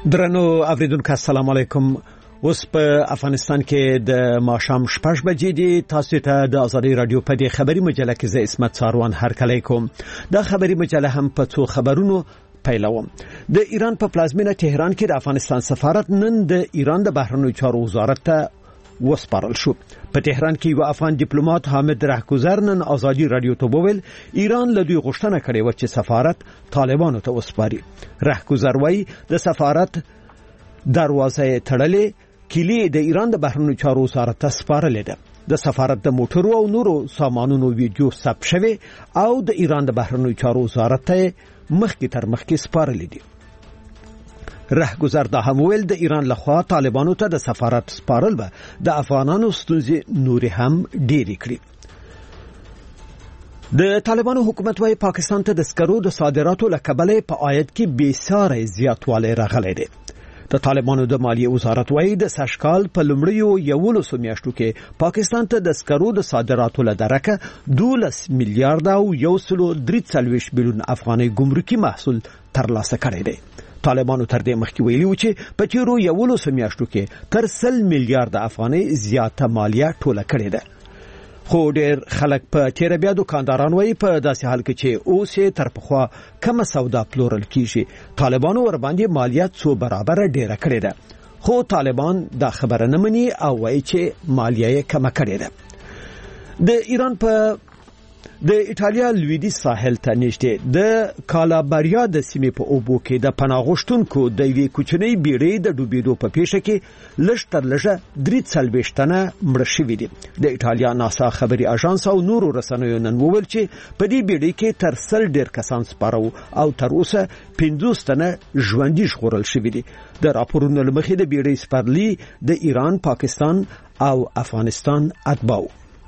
درنو اوریدونکو السلام علیکم. اوس په افغانستان کې د ماښام 6 بجې دي. تاسو ته د آزادۍ رادیو په دې خبري مجله کې زه عصمت ساروان هرکلی کوم. دا خبري مجله هم په څو خبرونو پیلوم. د ایران په پلازمینه تهران کې د افغانستان سفارت نن د ایران د بهرنیو چارو وزارت ته وسپارل شو. په تهران کې یو افغان ډیپلوماټ حامد رهگذر نن آزادۍ رادیو ته وویل ایران له دوی غوښتنه کړې و چې سفارت طالبانو ته وسپاري. رهگذر وايي د سفارت دروازه تړلې کلی د ایران د بهرنیو چارو وزارت ته سپارلې ده. د سفارت د موټرو او نورو سامانونو ویډیو ثبت شوی او د ایران د بهرنیو چارو وزارت ته مخکې تر مخکې سپارلې دي. رهگذر دا هم ویل د ایران لخوا طالبانو ته د سفارت سپارل به د افغانانو ستونزې نورې هم ډېرې کړي. د طالبانو حکومت وايي پاکستان ته د سکرو د صادراتو له کبله په عاید کې بېساري زیاتوالی راغلی دی. د طالبانو د مالیې وزارت وايي د سږکال په لومړیو 11 میاشتو کې پاکستان ته د سکرو د صادراتو له درکه 12 میلیارډ او 143 بلین افغاني ګمرکي محصول ترلاسه کړی دی. طالبانو تر دې مخکې ویلي و چې په تیرو 11 میاشتو کې تر 100 میلیارډ افغاني زیاته مالیه ټوله کړې ده. خو ډېر خلک په تیر بیا دکانداران وایي په داسې حال کې چې اوس یې تر پخوا کمه سودا پلورل کیږي طالبانو ور باندې مالیه څو برابر ډیره کړې ده. خو طالبان دا خبره نه مني او وایي چې مالیه یې کمه کړې ده. د ایران په د ایټالیا لویدیځ ساحل ته نږدې د کالابریا د سیمې په اوبو کې د پناه غوښتونکو د یوې کوچنۍ بیړۍ د ډوبېدو په پیښه کې لږ تر لږه 43 تنه مړه شوي دي. د ایټالیا ناسا خبري اژانس او نورو رسنیو نن وویل چې په دې بیړۍ کې تر 100 ډېر کسان سپاره او تر اوسه 50 تنه ژوندي ژغورل شوي دي. د راپورونو له مخې د بیړۍ سپرلي د ایران، پاکستان او افغانستان اتباع.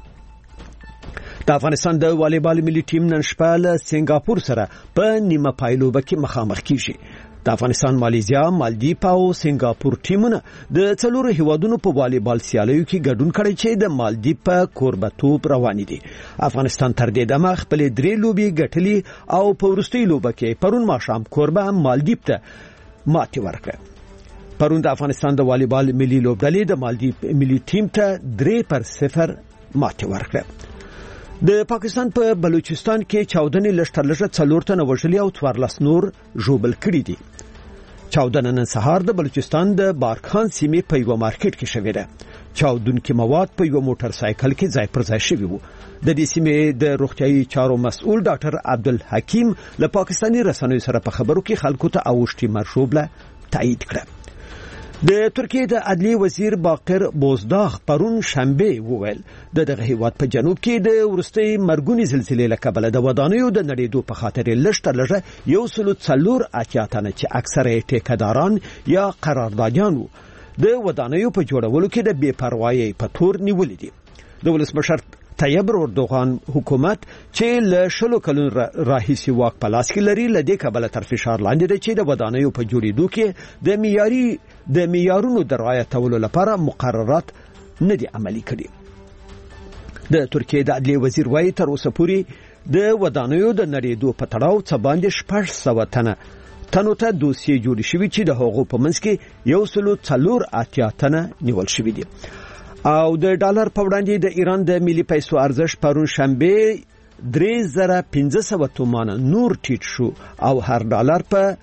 د افغانستان د والیبال ملي ټیم نن شپه له سنگاپور سره په نیمه پایلوبه کې مخامخ کیږي. د افغانستان، مالیزیا، مالدیپ او سنگاپور ټیمونه د څلورو هیوادونو په والیبال سیالیو کې ګډون کړي چې د مالدیپ په کوربتوب روان دي. افغانستان تر دې دمه خپل 3 لوبي ګټلي او په وروستۍ لوبه کې پرون ماښام کوربه مالدیپ ته ماتې ورکړه. پرون د افغانستان د والیبال ملي لوبډلې د مالدیپ ملي ټیم ته 3-0 ماتې ورکړه. د پاکستان په بلوچستان کې چاودنې لشترلشه 4 تنه وژلي او 14 نور ژوبل کړي دي. چاودنه نن سهار د بلوچستان د بارکان سیمې په یو مارکیټ کې شوې ده. چاودونکي مواد په یو موټر سایکل کې ځای پر ځای شوي وو. د دې سیمې د روغتيایي چارو مسؤل ډاکټر عبدالحکیم له پاکستاني رسنیو سره په خبرو کې خلکو ته اوښتي مرشوبله تایید کړه. د ترکیه د عدلیې وزیر باقر بوزداغ پرون شنبه وویل دغه هیواد په جنوب کې د ورستۍ مرګونی زلزلې له کبله د ودانیو د نړېدو په خاطر لشترلشه 104 تنه چې اکثره ټیکداران یا قراردادیان وو د ودانیو په جوړولو کې د بې پروایۍ په تور نیولې دي. د ولسمشر طیب اردوغان حکومت چې له 10 کلونو راهیسې واک په لاس کې لري له دې کبله تر فشار لاندې دی چې د ودانیو په جوړېدو کې د معیارونو د رعایتولو لپاره مقررات نه دي عملي کړي. د ترکیه د عدلیې وزیر وايي تر اوسه پورې د ودانیو د نړېدو په تړاو څه باندې 600 تنو ته دوسیې جوړې شوي چې د هغو په منځ کې 104 تنه نیول شوي دي. او د ډالر په وړاندې د ایران د ملي پیسو ارزش پرون شنبه 3500 تومانه نور ټیټ شو او هر ډالر په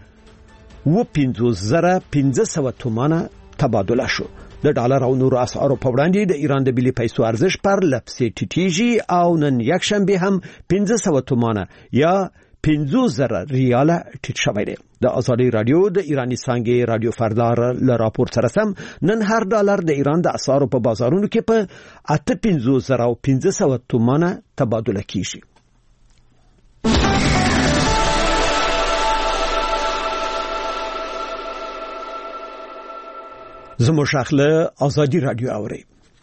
5500 تومانه تبادله شو. د ډالر او نور اسعارو په وړاندې د ایران د ملي پیسو ارزش پر لپسې ټیټیږي او نن یک شنبه هم 500 تومانه یا 50,000 ریاله ټیټ شوی دی. د آزادۍ رادیو د ایرانی څانګې رادیو فردار له راپور سره سم نن هر ډالر د ایران د اسعارو په بازارونو کې په 85,500 تومانه تبادله کیږي. زموږ شاخله آزادۍ رادیو اوري.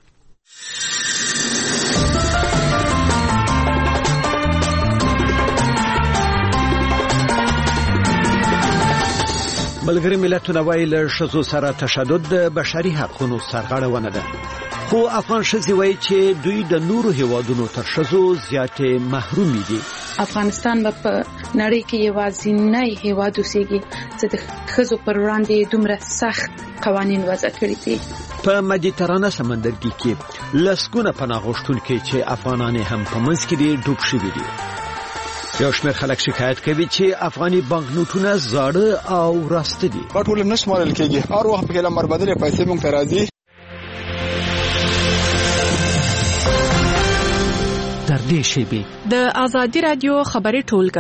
ملګری ملتونه وایي له ښځو سره تشدد د بشري حقوقو سرغړونه ده. خو افغان ښځې وایي چې دوی د نورو هیوادونو تر ښځو زیاتې محرومې دي. افغانستان په نړۍ کې یوازینی هیواد اوسېږي چې د ښځو پر وړاندې دومره سخت قوانین وضع کړي دي. په مدیترانه سمندرګي کې لسګونه پناه غوښتونکي چې افغانان هم په منځ کې دي ډوب شوي دي. یو شمېر خلک شکایت کوي چې افغاني بانکنوټونه زاړه او راسته دي. ټول نشمارل کېږي، هر وخت په لمر بدلې پیسې مونږ ته راځي. تر دې شیبې د آزادي رادیو خبري ټولګه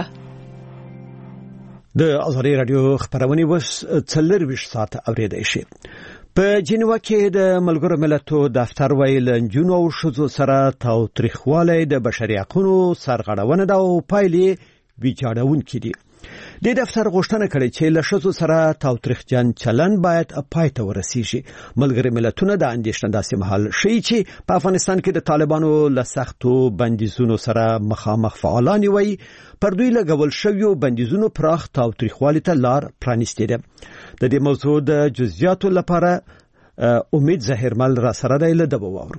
د آزادي رادیو خبرونه وس 24 ساعت اوریدای شي. په جنیوا کې د ملګرو ملتونو دفتر ویل جنونو او شذو سره تاوتریخواله د بشري حقوقو سرغړونه ده او پایلې ویجاړون کړي. د دفتر غوښتنه کړې چې له شذو سره تاوتریخجن چلن باید پای ته ورسیږي. ملګرو ملتونو د اندیشنه داسې محل شي چې په افغانستان کې د طالبانو له سختو بندیزونو سره مخامخ فعالان وي پر دوی لګول شویو بندیزونو پراخ تاوتریخوالي ته لار پرانیستې ده. د دې موضوع د جزئیاتو لپاره امید ظاهرمل را سره دی له دبو وورو.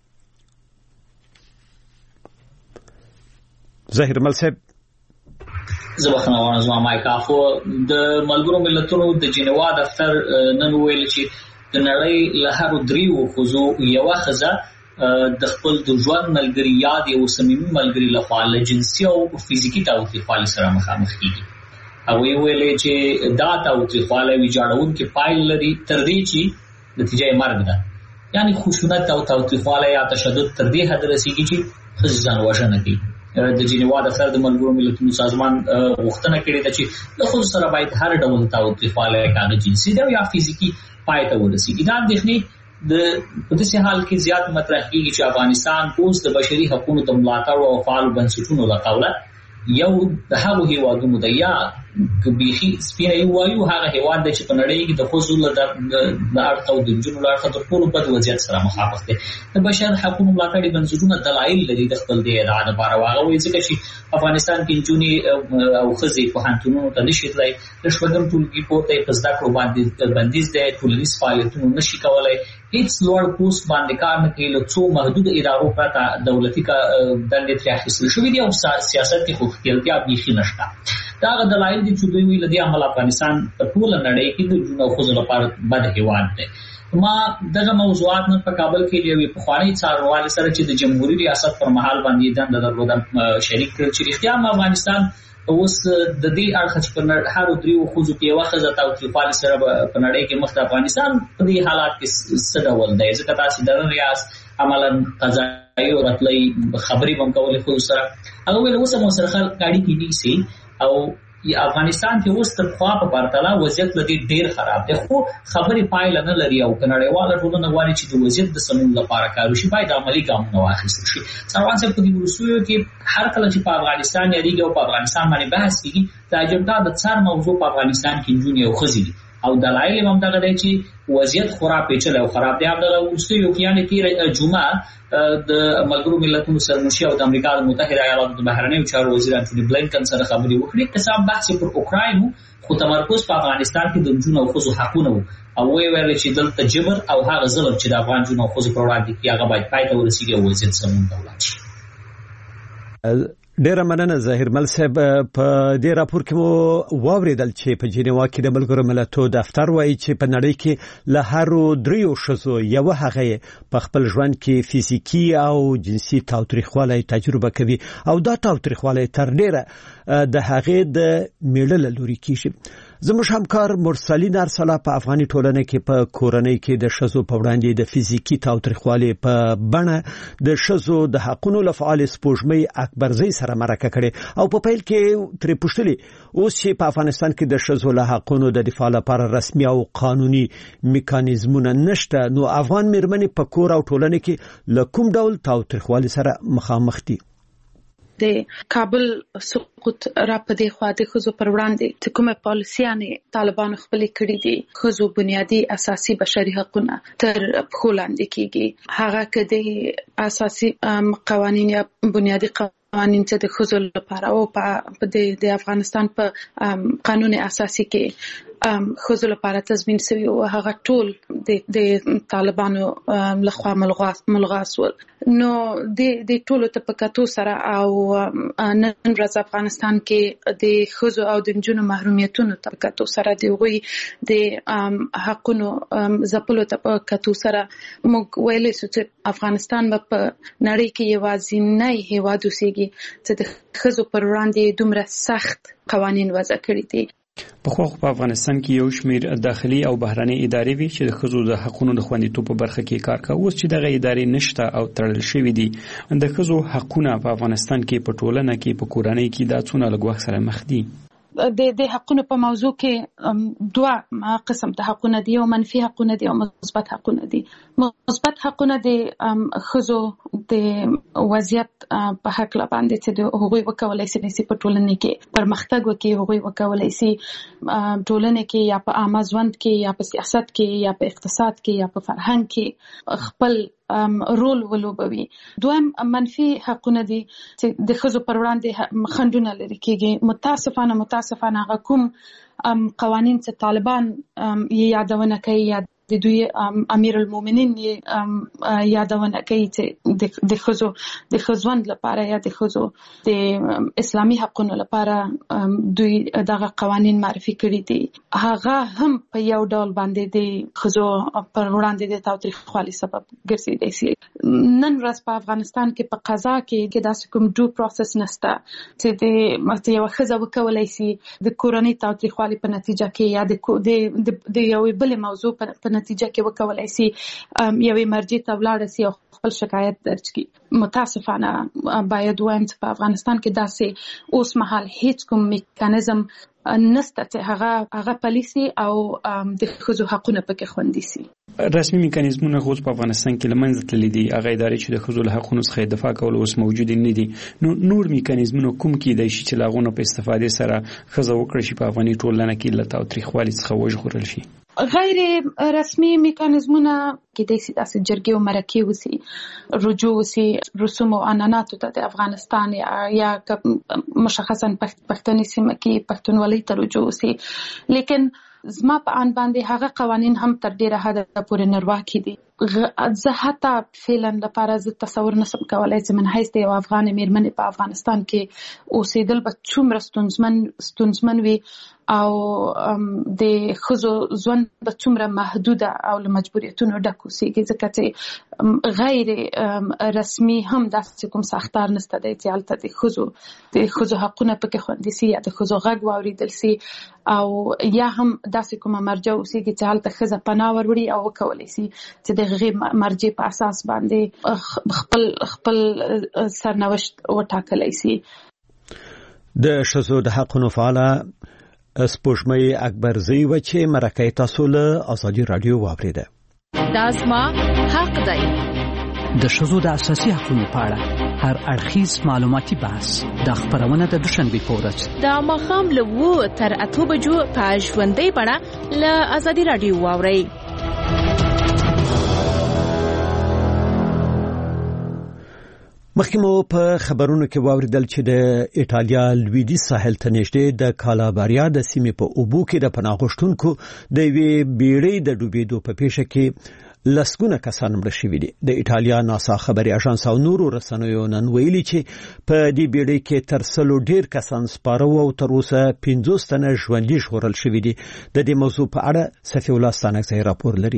ظاهرمل صاحب زبخنه وانه مایکافو د ملګرو ملتونو د جنیوا دفتر نن ویل چې د نړۍ له هر دریو خوځو یو خزه د خپل د ژوند ملګری یاد یو صمیمي ملګری لخوا له جنسي او فزیکی تاوتریخوالي سره مخامخ کیږي. او ویل چې دا تاوتریخواله ویجاړون کې پایل لري تر دې چې نتیجه یې مرګ ده. یعنی خشونت او تاوتریخواله یا تشدد تر دې حد رسیږي چې ښځې ځان وژنه کوي. د جنیوا دفتر د ملګرو ملتونو سازمان غوښتنه کړې ده چې د ښځو سره باید هر ډول تاوتریخواله کاغذ جنسي ده یا فزیکی پای ته ورسیږي. دا اندېښنې په داسې حال کې زیات مطرح کیږي چې افغانستان اوس د بشري حقوقو د ملاتړ او فعال بنسټونو له قوله یو د هغو هیوادونو د یا کبيخي سپینې وایو هغه هیواد چې په نړۍ کې د خصوصو د اړخ او د جنونو له اړخ د ټولو په وضعیت سره مخامخ دي. د بشر حقوقو ملاتړ بنسټونه دلایل لري د خپل د ادعا لپاره واغوي ځکه چې افغانستان کې جنونی او خزي په هانتونو ته نشي تلای، رشوتګر ټولګي پورته په زده کړو باندې بندیز ده، ټولنیز فعالیتونه نشي کولای، هیڅ لوړ پوسټ باندې کار نه کوي، له څو محدود ادارو پرته دولتي دندې ترې اخیستل شوې دي او سیاست کې خوښتیا بيخي نشته. دا دلایل دي چې دوی ویل دي عمل افغانستان په ټول نړۍ کې د جنونو او خزو لپاره بد هیواد دی. ما دغه موضوعات نن په کابل کې یو پخوانی څارنوال سره چې د جمهوریت ریاست پر مهال باندې دند درلودم شریک کړ چې اختیا افغانستان اوس د دې اړخ چې په هر دریو خزو کې واخزه تاوتریخوالي سره په نړۍ کې مخ افغانستان په دې حالات کې څه ډول دی. ځکه تاسو د ریاض عملاً قضایي او راتلې خبري بم کولې خو سره هغه ول اوس مو سره کاړي کې دي سي او افغانستان کې اوس تر خوا په پرتله وضعیت لدی ډیر خراب دی، خو خبري پایله نه لري او کنړیواله ټولنه غواړي چې د وضعیت د سمون لپاره کار وشي، باید عملی ګامونه واخیستل شي. څنګه چې په دې ورسوي کې هر کله چې په افغانستان یادېږي او په افغانستان باندې بحث کیږي د اجنډا د څار موضوع په افغانستان کې جونې او خزي او دلایل هم دا دی چې وضعیت خورا پیچلې او خراب دی. دا ورسوي یو کې تیر جمعه د ملګرو ملتونو سرمنشي او د امریکا متحده ایالاتو د بهرنیو چارو وزیر انټونی بلینکن سره خبرې وکړې چې سم بحث پر اوکراین خو تمرکز په افغانستان کې د جنونو او خزو حقوقو او ویل چې دلته جبر او هغه ظلم چې د افغان جنونو او خزو پر وړاندې کې هغه باید پای ته ورسیږي او وضعیت سمون دولت شي. ډیره مننه ظاهرمل صاحب. په دې راپور کې مو واوریدل چې په جنیوا کې د ملګرو ملتونو دفتر وایي چې په نړۍ کې له هر دریو شذو یو هغه په خپل ژوند کې فزیکی او جنسي تاوتریخوالی تجربه کوي او دا تاوتریخوالی تر ډیره د هغه د میړه لوري کیږي. زموږ همکار مرسلین ارسلا په افغاني ټولنه کې په کورنۍ کې د شذو په وړاندې د فزیکی تاوتریخوالي په بڼه د شذو د حقوقو لفعال سپوږمۍ اکبرزی سره مرکه کړي او په پیل کې ترې پوښتلي اوس چې په افغانستان کې د شذو له حقوقو د دفاع لپاره رسمي او قانوني میکانیزمونه نشته، نو افغان مېرمنې په کور او ټولنه کې له کوم ډول تاوتریخوالي سره مخامخ دي؟ د کابل سقوط را پدې خوا د خزو پر وړاندې چې کومه پالیسیانه طالبانو خپل کړې دي خزو بنیادی اساسي بشري حقوقونه تر پخولاندې کیږي. هغه کدي اساسي قوانين یا بنیادی قوانین چې د ښځو لپاره او په د افغانستان په قانون اساسي کې ښځو لپاره تضمین شوی او هغه ټول د طالبانو لخوا ملغا شول. نو د ټولو ته په کتو سره او نن ورځ افغانستان کې د ښځو او د نجونو محرومیتونو ته په کتو سره د هغوی د حقونو ځپلو ته په کتو سره موږ ویلی شو چې افغانستان به په نړۍ کې یوازینی هیواد اوسېږي چې د ښځو پر وړاندې دومره سخت قوانین وضع کړي دي. په افغانستان کې یو شمیر داخلي او بهراني ادارې وي چې د ښځو د حقونو د خوندیتوب په برخه کې کار کوي. اوس چې دغه ادارې نشته او تړل شوې دي، د ښځو حقونه په افغانستان کې په ټولنه کې په کورنۍ کې دا څونه لږ وخت سره مخ دي. د حقونو په موضوع کې دوه قسم د حقونه دي، او منفي حقونه دي او مثبت حقونه دي. مثبت حقونه د ښځو د وضعیت په حق باندې چې د هغوی وکولای شي په ټولنه کې پرمختګ وکړي، هغوی وکولای شي ټولنه کې یا په عامه ژوند کې یا په سیاست کې یا په اقتصاد کې یا په فرهنګ کې خپل رول ولوبوي. دویم منفي حقونه دي چې د ښځو پر وړاندې خنډونه لري کېږي. متاسفانه هغه کوم قوانین چې طالبان یادونه کوي یا د دوی امیر المؤمنین یادونه کوي چې د ښځو ژوند لپاره یا د ښځو د اسلامي حقونو لپاره دوی دغه قوانین معرفي کړي دي، هغه هم په یو ډول باندې د ښځو پر وړاندې د تاوتریخوالي سبب ګرځېدای شي. نن ورځ په افغانستان کې په قضا کې داسې کوم ډو پروسس نشته چې یو ښځه وکولای شي د کورنۍ تاوتریخوالي په نتیجه کې یا د یوې بلې موضوع په نتیجه کې وکولای شي یوې مرجع ته ولاړ شي او خپل شکایت درج کړي. متاسفانه باید وایم چې په افغانستان کې داسې اوس مهال هیڅ کوم میکانیزم نشته چې هغه پالیسي او د ښځو حقونه پکې خوندي شي. رسمي میکانیزمونه خو په افغانستان کې لمنځه تللي دي، هغه ادارې چې د ښځو له حقونو څخه دفاع کول اوس موجود نه دي. نو نور میکانیزمونه کوم کېدای شي چې له هغو په استفادې سره ښځه وکړي شي په افغاني ټولنه کې له تاوتریخوالي څخه وژغورل شي؟ غیر رسمي میکانیزمونه کېدای شي داسې جرګې او مرکې وسي، رجوع وسي رسوم او عنعناتو ته د افغانستان یا مشخصا پښتني سیمه کې پښتونولۍ ته رجوع وسي. لیکن زما په آن باندې هغه قوانین هم تر ډیره حده پورې نرواکې دي. زه حتی فعلا لپاره زه تصور نشم کولای چې من حیث د یو افغان میرمنې په افغانستان کې اوسېدل به څومره ستونزمن وي او د ښځو ژوند به څومره محدوده او له مجبوریتونو ډک اوسېږي، ځکه چې غیر رسمي هم داسې کوم ساختار نشته دی چې هلته د ښځو حقونه پکې خوندي شي یا د ښځو غږ واورېدل شي، او یا هم داسې کومه مرجع اوسېږي چې هلته ښځه پناه وروړي او وکولی شي چې د هغې مرجع په اساس باندې خپل سرنوشت وټاکلی شي. د ښځو د حقونو فعاله سپوږمۍ اکبرزی و چې مرکه تاسو له ازادي رادیو واوریده. دا زما حق دی. د ښځو د اساسي حقونو په اړه هر اړخیز معلوماتي بحث د خبرونه د دوشنبه په ورځ د ماښام له 2 تر 8 بجو په ژوندۍ بڼه له ازادي رادیو واورئ. مخکې مو په خبرونو کې واوریدل چې د ایټالیا لویدیځ ساحل ته نږدې د کالابریا د سیمې په اوبو کې د پناه غوښتونکو د یوې بیړۍ د ډوبېدو په پیښه کې لسګونه کسان مړه شوي دي. د ایټالیا ناسا خبري اژانس او نورو رسنیو نن ویلي چې په دې بیړۍ کې تر 100 ډیر کسان سپاره او تر اوسه 50 تنه ژوندي ژغورل شوي دي. د دې موضوع په اړه صفي الله ستانکزی راپور لري.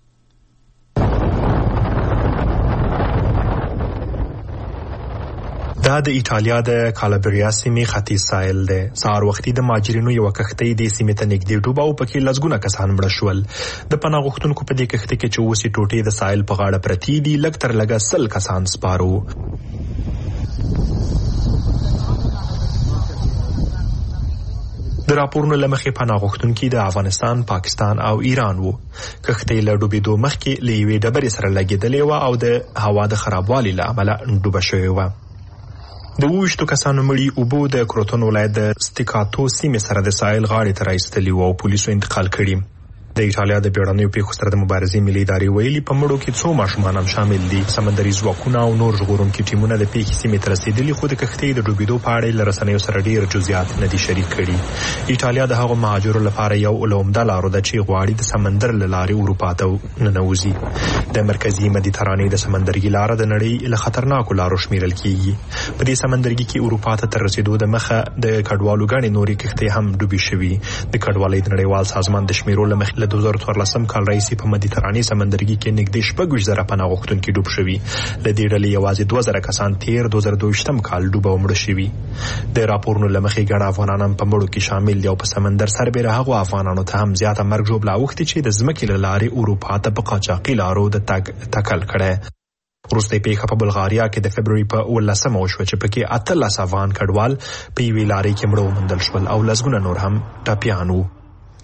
دا د ایټالیا د کالابریا سیمې ختیځ ساحل دی. سهار وختي د ماجرینو یو کښتۍ د سیمې ته نږدې ډوبه او پکې لسګونه کسان مړه شول. د پناه غوښتونکو په دې کښتۍ کې چې اوسې ټوټې د ساحل په غاړه پرتې دي، لږ تر لږه 100 کسان سپاره وو. د راپورونو له مخې پناه غوښتونکي د افغانستان، پاکستان او ایران وو. کښتۍ له ډوبېدو مخکې له یوې ډبرې سره لګېدلې وه او د هوا د خرابوالي له امله ډوبه شوې وه. د 20 کسانو مړي اوبو د کروتون ولایت د ستیکاتو سیمې سره د ساحل غاړې ته راایستلي وو او پولیسو انتقال کړي. د ایټالیا د بیړنیو پیښو سره د مبارزې ملي ادارې ویلي په مړو کې څو ماشومان هم شامل دي. سمندري ځواکونه او نور ژغورونکي ټیمونه د پیښې سیمې ته رسیدلي، خو د کښتۍ د ډوبېدو په اړه له رسنیو سره ډېر جزئیات نه دي شریک کړي. ایټالیا د هغو مهاجرو لپاره یو له عمده لارو ده چې غواړي د سمندر له لارې اروپا ته ننوځي. د مرکزي مدیترانې د سمندرګي لاره د نړۍ له خطرناکو لارو شمیرل کیږي. په دې سمندرګي کې اروپا ته تر رسیدو د مخه د کډوالو غاڼې نوري کښتۍ هم ډوبې شوي. د کډوالۍ د نړیوال سازمان د شمیرو له مخې له 2014 کال راهیسې په مدیترانې سمندرګي کې نږدې 6,000 پناه غوښتونکي ډوب شوي. له دې ډلې یوازې 2,000 کسان تیر 2022 کال ډوب او مړه شوي. د راپورونو له مخې ګڼ افغانان هم په مړو کې شامل دي او په سمندر سربېره هغو افغانانو ته هم زیاته مرګ ژوبله اوښتې چې د ځمکې له لارې اروپا ته په قاچاقي لارو د تګ تکل کړی. وروسته پیښه په بلغاریا کې د فبروري په 18 وشوه چې پکې 18 افغان کډوال په یوې لارې کې مړه وموندل شول او لسګونه نور هم ټپیان وو.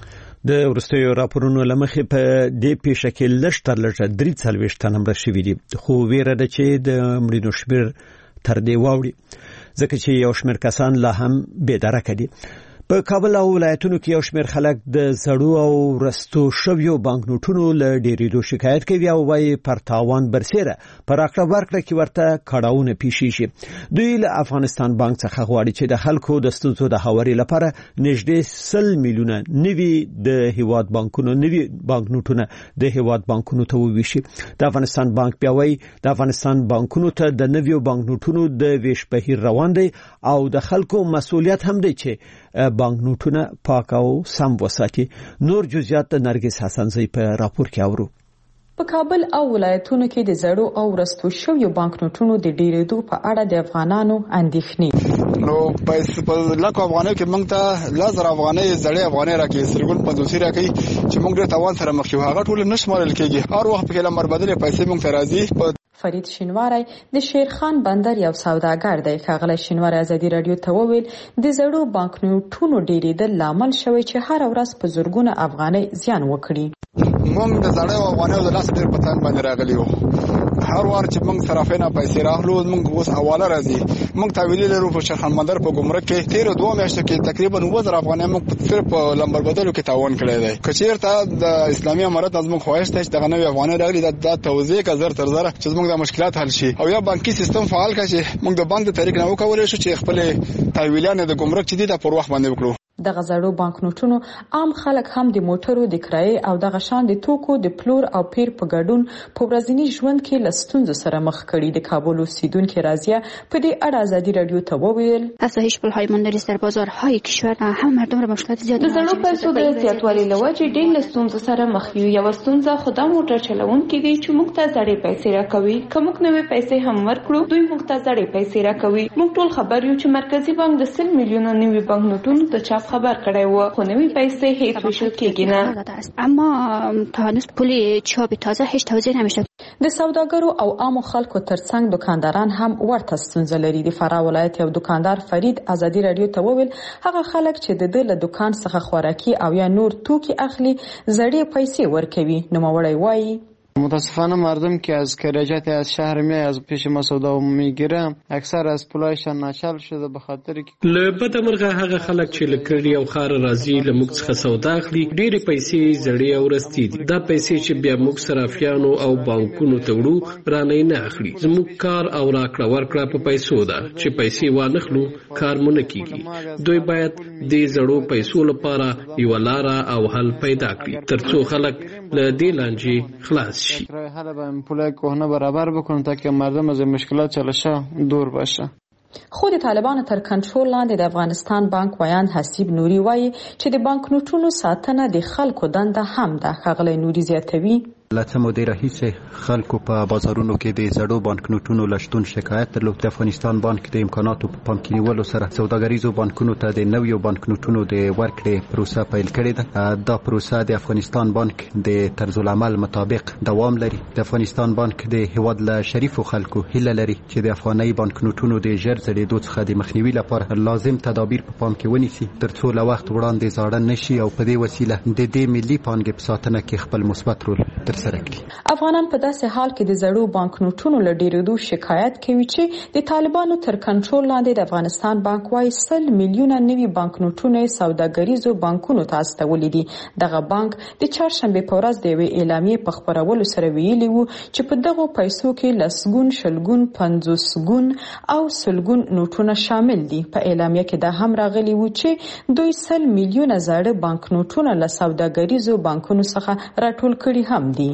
د وروستیو راپورونو له مخې په دې پیښه کې لږ تر لږه 43 تنه مړه شوي دي، خو ویره ده چې د مړینو شمېر تر دې واوړي ځکه چې یو شمېر کسان لا هم بېدرکه دي. په کابل او ولایتونو کې یو شمېر خلک د زړو او رستو شویو بانکنوټونو له ډېرېدو شکایت کوي او وايي پر تاوان برسېره په راکړه ورکړه کې ورته کړاوونه پیښیږي. دوی له افغانستان بانک څخه غواړي چې د خلکو د ستونزو د هواري لپاره نږدې 100 میلیونه نوي د هیواد بانکونو نوي بانکنوټونه د هیواد بانکونو ته وویشي. د افغانستان بانک بیا وايي د افغانستان بانکونو ته د نویو بانکنوټونو د ویش بهیر روان دی او د خلکو مسؤلیت هم دی چې بانکنوټونه پاک او سم وساتي. نور جزئیات د نرګس حسنزی په راپور کې اورو. په کابل او ولایتونو کې د زړو او رستو شویو بانکنوټونو د ډیرېدو په اړه د افغانانو اندېښنې. نو په لکه افغانۍ کې موږ ته 1000 افغانۍ زړې افغانۍ راکې سرګون 50 راکې چې موږ ډېر تاوان سره مخ یو. هغه ټول نشمارل کېږي. هر وخت په کله مربدلې پیسې موږ ته راځي. فرید شینواری د شیرخان بندر یو سوداګر دی. ښاغلی شینواری ازادي رادیو ته وویل د زړو بانکنوټونو ډیرېدل لامل شوی چې هر ورځ په زرګونه افغانۍ زیان وکړي. موږ د زړو افغانۍ د لاس ډېر پتان باندې راغلی وو. هر وار چې موږ صرافینا پیسې راغلو موږ اوس حواله راځي. موږ تحویل لرو په شیرخان بندر په ګمرک کې تیر 2 میاشتو کې تقریبا 9000 افغانۍ موږ صرف په لمبر بدلو کې تاوان کړی دی. کچیرته د اسلامي امارت از موږ خواهش ته چې دغه نوې افغانۍ راغلي د توزیع کا زر تر زر چې موږ د مشکلات حل شي او یا بانکي سیستم فعال کړي چې موږ د بانک د طریق نه وکولای شو چې خپل تحویلات د ګمرک چې د پر وخت باندې وکړو. د غزړو بانکنوټونو عام خلک هم د موټرو د کرایې او د غشان د توکو د پلور او پیر په ګډون په ورځني ژوند کې لستونزو سره مخ کړي. د کابل اوسیدونکو راضیه په دې اړه ازادي رادیو ته وویل افزایش پول‌های مانداری در بازارهای کشور هم مردم را مشکلات زیاد د زړو پیسو د زیاتوالي لوجې ډېر لستونزو سره مخ یو. یو ستونزه خدا موټر چلوونکي دي چې موږ ته زړې پیسې راکوي. کوم نوې پیسې هم ورکړو دوی موږ ته زړې پیسې راکوي. موږ ټول خبر یو چې مرکزی بانک د 100 میلیونه نوي بانکنوټونو د چاپ خبر کړی و. خونوی پیسې هیڅ ویشل کېږي نه. اما تا هنوز پول چاپ تازه هیچ توزیع نمیشه. د سوداګرو او عامو خلکو ترڅنګ دکانداران هم ورته ستونزه لري. د فراه ولایت یو دکاندار فرید ازادي رادیو ته وویل هغه خلک چې د دې له دکان څخه خوراکي او یا نور توکي اخلي زړې پیسې ورکوي. نوموړی وایي متاسفانه مردم که از خراجات از شهر میای از پیش ما سودا میگیرم اکثر از پولایشان ناچل شده به خاطر که له بدمرغه هغه خلک چې لکړی او خار راځي له موږ څخه سودا اخلي ډېری پیسې زړې او رستې دي. دا پیسې چې بیا موږ صرافیانو او بانکونو ته وړو رانه نه اخلي. زموږ کار او راکړه ورکړه په پیسو ده چې پیسې وانخلو کار مونږ کیږي. دوی باید د زړو پیسو لپاره یو لار او حل پیدا کړي ترڅو خلک له دې لانجې خلاص راه حل به پولای کهنه برابر بکنن تا که مردم از مشکلات چالشه دور باشه. خود طالبان تر کنټرول لاندې د افغانستان بانک ویاند حسیب نوري وایي چې د بانکنوټونو ساتنه د خلکو دنده هم ده. ښاغلی نوري زیاتوي لته مو د رئیس خلکو په بازارونو کې د زړو بانکنوټونو لشتون شکایت درلود. د افغانستان بانک د امکاناتو په پام کې نیولو سره سوداګریزو بانکونو ته د نویو بانکنوټونو د ورکړې پروسه پیل کړې ده. دا پروسه د افغانستان بانک د طرز العمل مطابق دوام لري. د افغانستان بانک د هیواد له شریفو خلکو هیله لري چې د افغاني بانکنوټونو د ژر زړېدو څخه د مخنیوي لپاره لازم تدابیر په پام کې ونیسي ترڅو له وخت وړاندې زاړه نشي او په دې وسیله د دې ملي پانګې په ساتنه کې خپل مثبت رول ترسره کړي. افغانان په داسې حال کې د زړو بانکنوټونو له ډیرېدو شکایت کوي چې د طالبانو تر کنټرول لاندې د افغانستان بانک وايي 100 میلیونه نوي بانکنوټونه سوداګریزو بانکونو ته استولي دي. دغه بانک د چهارشنبه په ورځ د یوې اعلامیې په خبرولو سره ویلي وو چې په دغه پیسو کې لسګون، شلګون، 50 او سلګون نوټونه شامل دي. په اعلامیه کې دا هم راغلی وو چې دوی 100 میلیونه زاړه بانکنوټونه له سوداګریزو بانکونو څخه راټول کړي هم دي.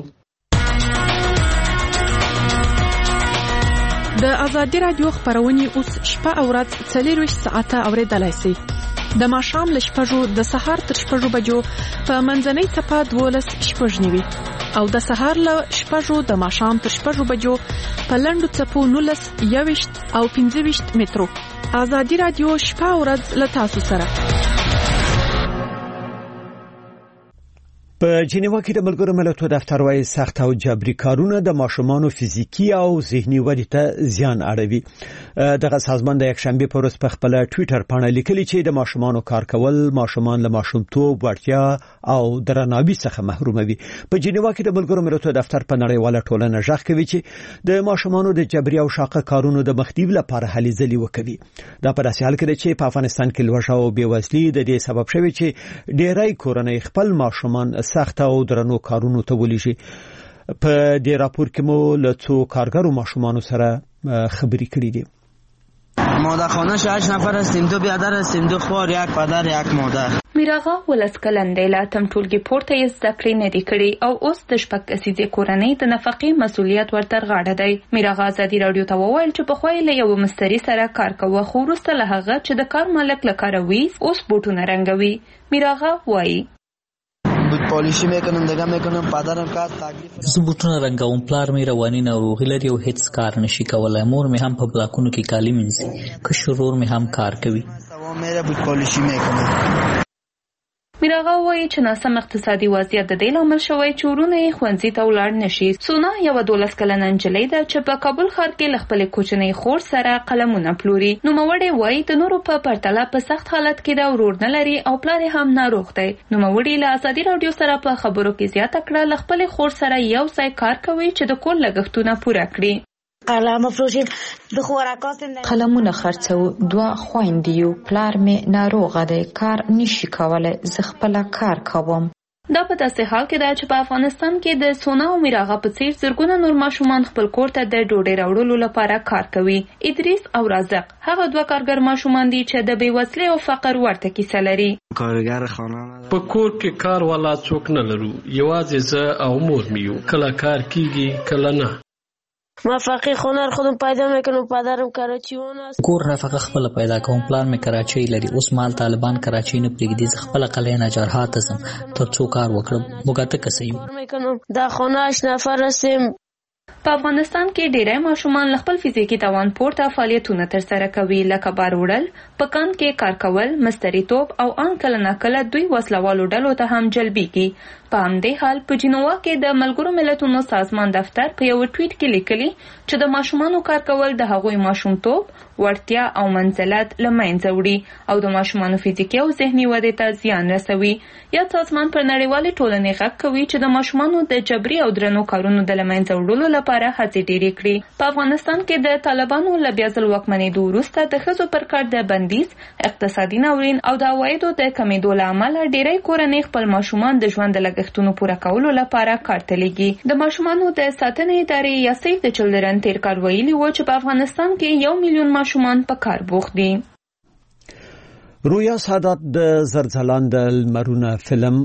د ازادي رادیو خبرونه اوس شپه او ورځ 24 ساعته اوریدلای شئ. د ماښام له 6 د سهار تر 6 بجو په منځنۍ ټپه 12:09 او د سهار له 6 د ماښام تر 6 بجو په لنډو څپو 19 21 او 25 مترو. ازادي رادیو شپه او ورځ له تاسو سره. په جنیوا کې د ملګرو ملتونو دفتر وايي سخت او جبري کارونه د ماشومانو فزیکی او ذهني ودې ته زیان اړوي. دغه سازمان د یکشنبه په ورځ په خپل ټوئیټر باندې لیکلي چې د ماشومانو کار کول ماشومان له ماشومتوب وړتیا او درناوي څخه محروموي. په جنیوا کې د ملګرو ملتونو دفتر په نړیواله ټولنه ژغ کوي چې د ماشومانو د جبري او شاقه کارونو د مخنیوي لپاره هلې ځلې وکړي. دا په داسې حال کې چې په افغانستان کې لوږه او بېوزلي د دې سبب شوی چې ډېری کورنۍ خپل ماشومان سخت او درنو کارونو ته ولېږي. په دې راپور کې مو له څو کارګرو ماشومانو سره خبرې کړې دي. مادر خانه 8 نفر هستیم، 2 برادر هستیم، 2 خواهر، 1 پدر، 1 مادر. میراغه ولسکلندې لا تم ټولګي پورته یې زده کړې نه دي کړې او اوس د شپږ کسیزې کورنۍ د نفقې مسؤلیت ورته غاړه دی. میراغه ازادي رادیو ته وویل چې په خوای له یو مستری سره کار کوي خو وروسته له هغه چې د کار مالک لکاروي اوس بوټونه رنګوي. میراغه وایي بود پالیشی میکنم دیگه میکنم پدرم کار تکلیف زه بوټونه رنګوم، پلار مې رواني ناروغي لري او هیڅ کار نشي کولای. مور مې هم په بلاکونو کې کالي مینځي، کشرور مې هم کار کوي. میره بود پالیشی میکنم. میراغه وایي چې ناسم اقتصادي وضعیت د دې لامل شوی چې ورونه یې ښوونځي ته ولاړ نشي. سونا یو 12 کلنه نجلۍ ده چې په کابل ښار کې له خپلې کوچنۍ خور سره قلمونه پلوري. نوموړې وایي د نورو په پرتله په سخت حالت کې ده، ورور نه لري او پلار هم ناروغ دی. نوموړې له ازادي رادیو سره په خبرو کې زیاته کړه له خپلې خور سره یو ځای کار کوي چې د کور لګښتونه پوره کړي. قلمونه خرڅو، 2 خويندې یو، پلار مې ناروغه دی، کار نشي کولای، زه خپل کار کوم. دا په داسې حال کې ده چې په افغانستان کې د سونا او میراغه په څیر زرګونه نور ماشومان خپل کور ته د ډوډۍ راوړلو لپاره کار کوي. ادریس او رازق هغه 2 کارګر ماشومان دي چې د بېوزلۍ او فقر ورته کیسه لري. کارګر خانه په کور کې کار والا څوک نه لرو، یوازې زه او مور مې یو. کله کار کیږي کله نه. ما فقیر خونر خودم پیدا میکنم، پدرم کراچیوان است. کور نفقه خپل پیدا کوم، پلان می کراچۍ لري. اوس مال طالبان کراچۍ نه پرېږدي، خپل قلعه نجارها ته ځم تر څو کار وکړم. موږ ته کسي دا خونه 8 نفر هستیم. په افغانستان کې ډېری ماشومان له خپل فزیکي توان پورته فعالیتونه ترسره کوي لکه بار وړل، په کان کې کار کول، مستریتوب او ان کله ناکله دوی وسلوالو ډلو ته هم جلبیږي. په همدې حال په جنیوا کې د ملګرو ملتونو سازمان دفتر په یو ټویټ کې لیکلي چې د ماشومانو کار کول د هغوی ماشومتوب، وړتیا او منزلت له منځه وړي او د ماشومانو فزیکي او ذهني ودې ته زیان رسوي. یا سازمان پر نړیوالې ټولنې غږ کوي چې د ماشومانو د جبري او درنو کارونو د له منځه وړلو لپاره هڅې ډېرې کړي. په افغانستان کې د طالبانو له بیا ځل واکمنېدو وروسته د ښځو پر کار د بندیز، اقتصادي ناورین او د عوایدو د کمېدو له امله ډېری کورنۍ خپل ماشومان د ژوند د لګښتونو پوره کولو لپاره کار ته لېږي. د ماشومانو د ساتنې ادارې یا سیف د چلډرن تیر کال ویلي و چې په افغانستان کې 1 میلیون ماشومان په کار بوخت دي. رویا سادات د زرځلاند لمرونه فلم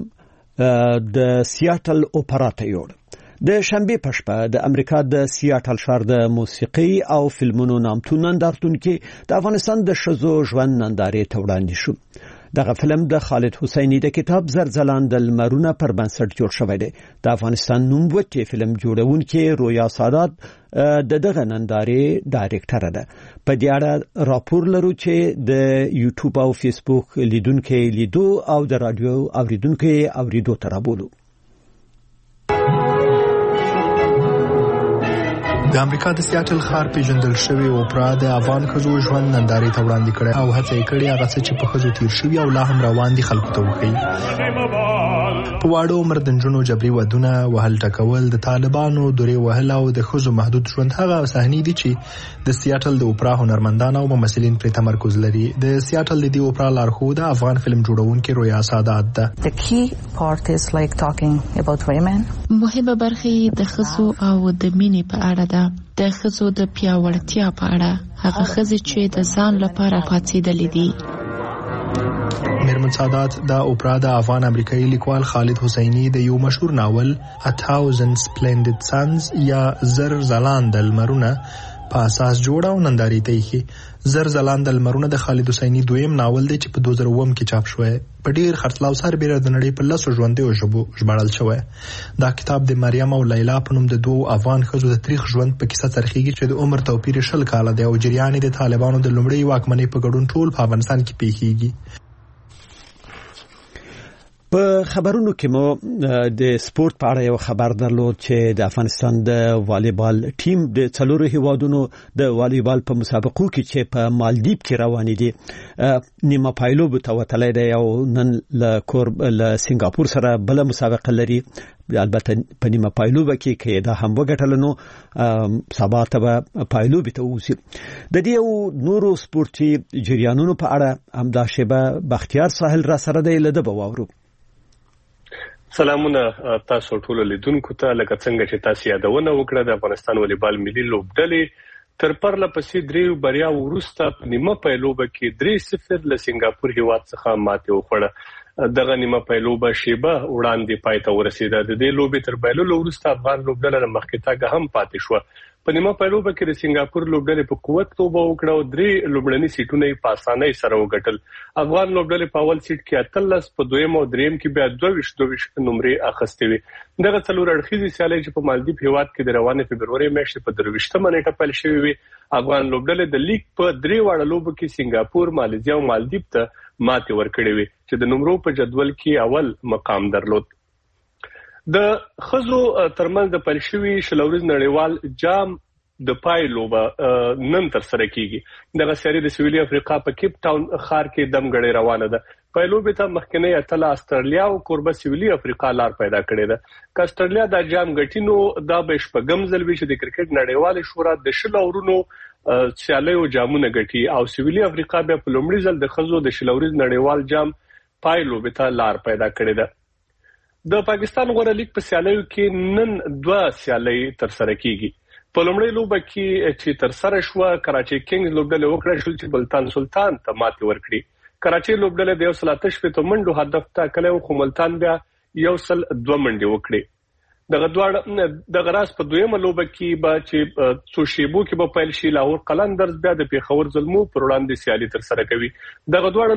د سیاتل اوپرا ته یوړ. د شنبه په شپه د امریکا د سیاتل ښار د موسیقي او فلمونو نامتون نندارتون کې د افغانستان د ښځو ژوند نندارې ته وړاندې شو. دغه فلم د خالد حسیني د کتاب زرځلاند لمرونه پر بنسټ جوړ شوی دی. د افغانستان نوموتی فلم جوړونکي رویا سادات دغه نندارې ډایرکټر ده. په دې اړه راپور لرو چې د یوټیوب او فیسبوک لیدونکو لیدو او د رادیو اوریدونکو اوریدو ترابولو. د امریکا د سیاتل ښار پیژندل شوی اوپرا د افغان ښځو ژوند نندارې ته وړاندې کړی او هڅه یې کړې هغه څه چې په ښځو تیر شوي او لا هم روان دي خلکو ته وښیي. په واړه عمر د نجونو جبري ودونه، وهل ټکول، د طالبانو دورې وهل او د ښځو محدود ژوند هغه صحنې دي چې د سیاتل د اوپرا هنرمندان او ممثلین پرې تمرکز لري. د سیاتل د دې اوپرا لارښود افغان فلم جوړونکي رویا سادات ده. The key part is like talking about women. مهمه برخه د ښځو او د مینې په اړه ده، د ښځو د پیاوړتیا په اړه، هغه ښځې چې د ځان لپاره پاتېدلې دي. میرمن سادات د اوپرا د افغان امریکایي لیکوال خالد حسیني د یو مشهور ناول A Thousand Splendid Suns یا زر ځلانده لمرونه په اساس جوړ او نندارې ته یې. زر ځلانده لمرونه د خالد حسیني دویم ناول دی چې په 2009 کې چاپ شوی. په ډیر خرڅلاو سربېره د نړۍ په 10 ژوندیو ژبو ژباړل شوی. دا کتاب د مریم او لیلا په نوم د دوو افغان ښځو د تاریخ ژوند په کیسه څرخیږي چې د عمر توپیر 20 کاله دی او جریان د طالبانو د لومړۍ واکمنۍ په ګډون ټول په افغانستان کې پیښیږي. په خبرونو کې مو د سپورت په اړه یو خبر درلود چې د افغانستان د والیبال ټیم د څلورو هیوادونو د والیبال په مسابقو کې چې په مالدیپ کې روان دي نیمه پایلوب ته وتلی دی او نن له سنگاپور سره بل مسابقه لري. البته په نیمه پایلوب کې دا هم وګټل نو سبا ته پایلوب ته وسی. د دې نورو سپورتي جریانونو په اړه همدا شبه بختیار ساحل را سره دی لده بواورو. سلامونه تاسو ټول لیدونکو ته. لکه څنګه چې تاسو یادونه وکړه د افغانستان والیبال ملي لوبډلې تر پرله پسې دریو بریاو وروسته په نیمه پایلوب کې 3-0 له سنگاپور هیواد څخه ماتې وخوړه. دغه نیمه پایلوبه شیبه وړاندې پای ته ورسېده. د دې لوبې تر بایللو وروسته افغان لوبډله مخکې تګ هم پاتې شوه. په نیمه پایلوبه کې د سنگاپور لوبډلې په قوت توبه وکړه او 3 لوبړني سیټونه یې په اسانۍ سره وګټل. افغان لوبډلې په اول سیټ کې 13، په دویم او دریم کې بیا 22 نمرې اخیستې وې. دغه څلور اړخیزې سیالۍ چې په مالدیپ هیواد کې د روانې فبروري میاشتې په 23 نیټه پیل شوې وې، افغان لوبډلې د لیګ په 3 واړه لوبو کې سنگاپور، ماليزیا او مالدیپ ته ماتې ورکړې وې چې د نمرو په جدول کې اول مقام درلود. د ښځو ترمنځ د پیل شوي شلوريز نړیوال جام د پای لوبه نن تر سره کیږي. دغه سری د سویلي افریقا په کیپ ټاون ښار کې دمګړې روانه ده. پای لوبه ته مخکنی اتله استرالیا او کوربه سویلي افریقا لار پیدا کړې ده. که استرالیا د جام غټینو دا به شپږم ځل وي چې د کرکټ نړیوال شورا د شلورونو سیالیو جامونه غټي او سویلي افریقا به په لومړي ځل د ښځو د شلوريز نړیوال جام پای لوبه ته لار پیدا کړې ده. د پاکستان غوړه لیګ په سیالیو کې نن 2 سیالۍ تر سره کیږي. په لومړۍ لوبه کې چې تر سره شوه کراچي کینګز لوبډلې وکړه چې بلتان سلطان ته ماتې ورکړي. کراچي لوبډلې د 138 منډو هدف ټاکلی خو ملتان بیا 102 منډې وکړي. دغه راز په دویمه لوبه کې به چې څو شیبو کې به پیل شي لاهور قلندرز بیا د پیښور زلمو پر وړاندې سیالي تر سره کوي. دغه دواړه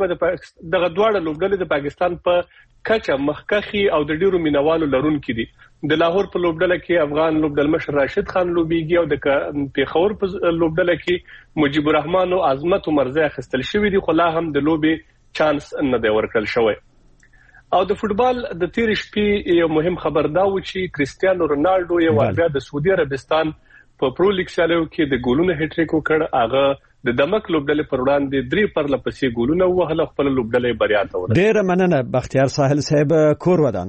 لوبډلې د پاکستان په کچه مخکخي او د ډیرو مینوالو لرونکي دي. د لاهور په لوبډله کې افغان لوبډلمشر راشد خان لوبيږي او د پیښور په لوبډله کې مجيب الرحمن او عظمت مرزا خستل شوی دي، خو لا هم د لوبي چانس نه دی ورکړل شوی. او د فوتبال د تیر شپې یو مهم خبر دا و چې کریستیانو رونالډو یو بیا د سعودي عربستان په پرو لیګ سیالیو کې د ګولونو هټریک وکړ. هغه د دمک لوبډلې پر وړاندې 3 پرله پسې ګولونه وهله، خپل لوبډلې بریا ته ورسېده. ډېر مننه بختیار ساحل صاحب کور ودان.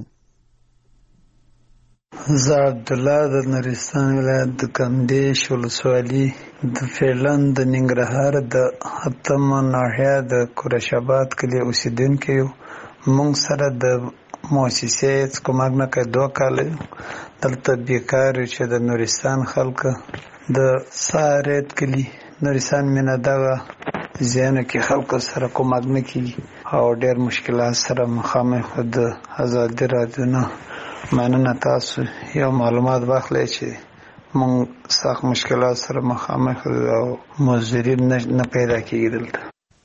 زه عبدالله د نورستان ولایت د کامدیش ولسوالي د فعلن د ننګرهار د اتم ناحیه د قریشاباد کلی اوسیدونکی یو. مونږ سره د مؤسسې کومک نه کوي 2 کال دلته بیکار چې د نورستان خلک د سارت کلی نورستان مینه دغه زیانو کې خلک سره کومک نه کوي او ډېر مشکلات سره مخامخ د ازادي رادیو نه مننه. تاسو یو معلومات واخلئ چې مونږ سخت مشکلات سره مخامخ او مزدورین نه پیدا کیږي دلته.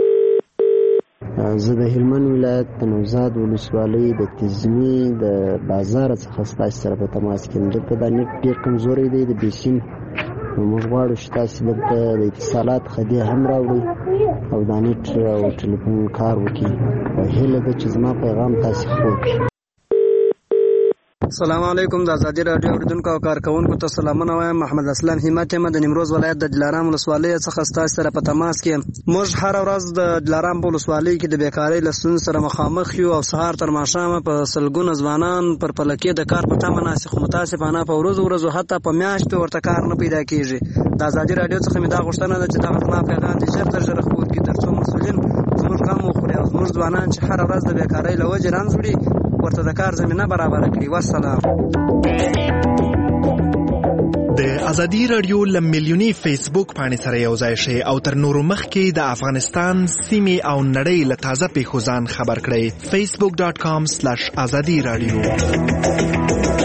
زه د هلمند ولایت د نوزاد ولسوالۍ د تیزمي د بازار څخه ستاسو سره په تماس کې یم. دلته دا نیټ ډېر کمزوری دی د بیسیم. موږ غواړو چې تاسو دلته د اتصالات خدي هم راوړئ او دا نیټ او ټلیفون کار وکړي. هیله ده چې زما پیغام تاسو خپور کړي. السلام علیکم. د ازادي رادیو اوریدونکو او کارکونکو ته سلامونه وایم. محمد اسلام همت یم د نیمروز ولایت د دلارام ولسوالۍ څخه ستاسو سره په تماس کې. موږ هر ورځ د دلارام په ولسوالۍ کې د بیکاری له ستونزو سره مخامخ یو او سهار تر ماښامه په سلګونه ځوانان پر پلکې د کار په تمه ناست خو متاسفانه په ورځو حتی په میاشتو ورته کار نه پیدا کیږي. د ازادي رادیو څخه مې دا غوښتنه ده چې دا غږ پیغام دې ژر تر ژره خپور کړي ترڅو مسؤلین زموږ غم وخوري او زموږ ځوانان چې هر ورځ د بیکاری له وجې رنځ وړي ورته د کار زمینه برابر کړي. والسلام. د ازادي رادیو له میلیوني فیسبوک باندې سره یو ځای شئ او تر نورو مخکې د افغانستان سیمې او نړۍ له تازه پیښو ځان خبر کړئ. facebook.com/azadi radio